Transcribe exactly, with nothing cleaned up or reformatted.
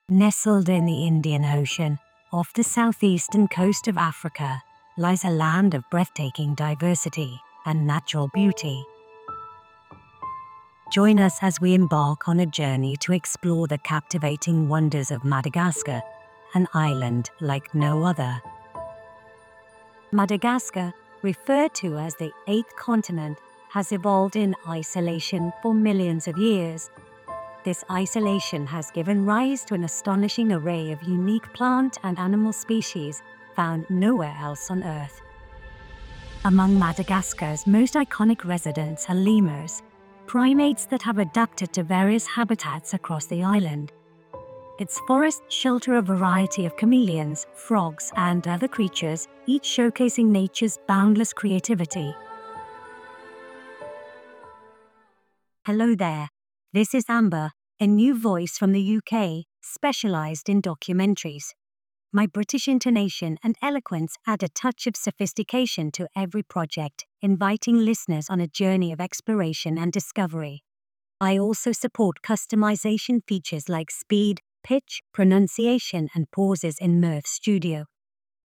Nestled in the Indian Ocean, off the southeastern coast of Africa, lies a land of breathtaking diversity and natural beauty. Join us as we embark on a journey to explore the captivating wonders of Madagascar, an island like no other. Madagascar, referred to as the eighth continent, has evolved in isolation for millions of years. This isolation has given rise to an astonishing array of unique plant and animal species found nowhere else on Earth. Among Madagascar's most iconic residents are lemurs, primates that have adapted to various habitats across the island. Its forests shelter a variety of chameleons, frogs, and other creatures, each showcasing nature's boundless creativity. Hello there. This is Amber, a new voice from the U K, specialised in documentaries. My British intonation and eloquence add a touch of sophistication to every project, inviting listeners on a journey of exploration and discovery. I also support customization features like speed, pitch, pronunciation, and pauses in Mirth Studio,